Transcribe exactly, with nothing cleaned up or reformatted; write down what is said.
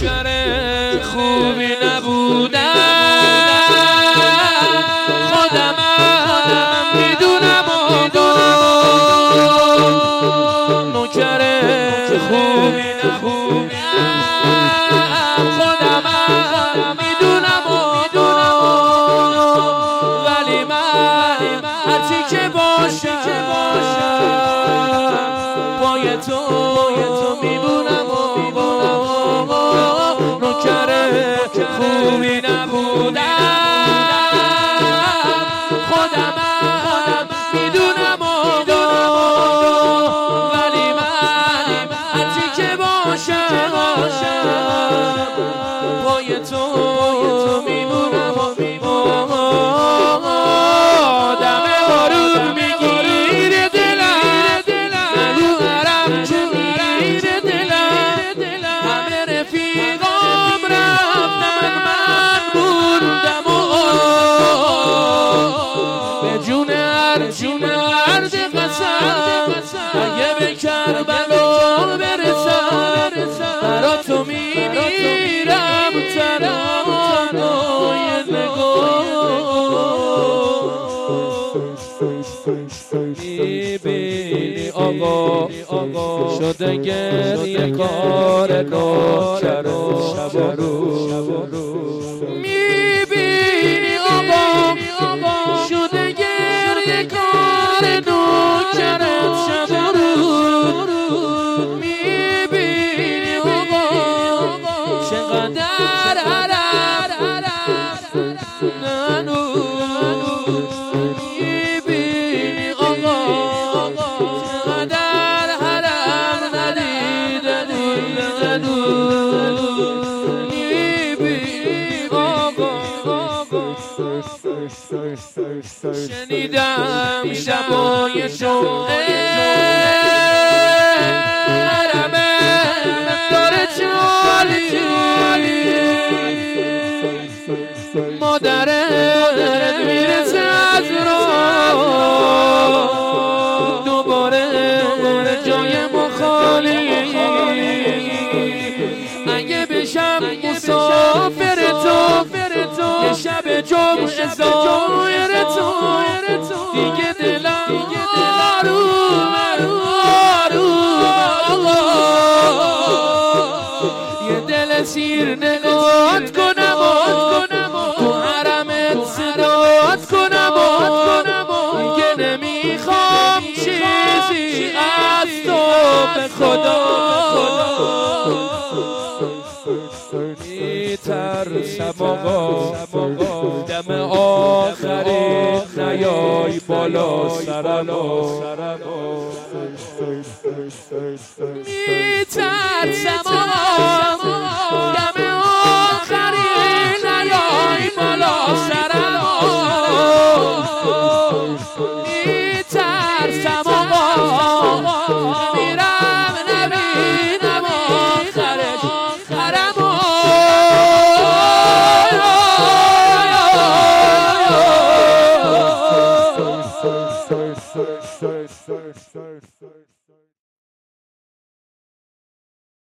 نوکر خوبی نبودم، خودمم میدونم آقا نوکر خوبی نبودم، خودمم میدونم آقا، ولی من هرچی که باشم پای تو میمونم آقا، نوکر خوبی نبودم، خودمم میدونم آقا، ولی من هرچی که باشم پای تو میمونم آقا. دم بارون میگیره دلم، نگو عرب میگیره دلم، همه رفیقام رفتن من موندم به جون هر جون هرد قسم، اگه به کربلا برسم برا تو میمیرم تنهای میبینی آقا شده گریه کار نوکر شب و روز، میبینی آقا شده گریه کار نوکر شب و روز، میبینی آقا چقدر عرب ننوز، میبینی آقا چقدر حرم ندیدن ننوز، میبینی آقا شنیدم شبای جمعه حرمه داره چالی، مادرت میرسه از راه دوباره جای ما خالی، اگه بشم مسافر تو یه شب جمعه زایر تو دیگه دلم آروم آروم یه دل سیر نگات کنم تو حرمت صدات کنم، دیگه نمیخوام چیزی از تو به خدا، میترسم آقا دم آخری نیای بالا سرم، میترسم آقا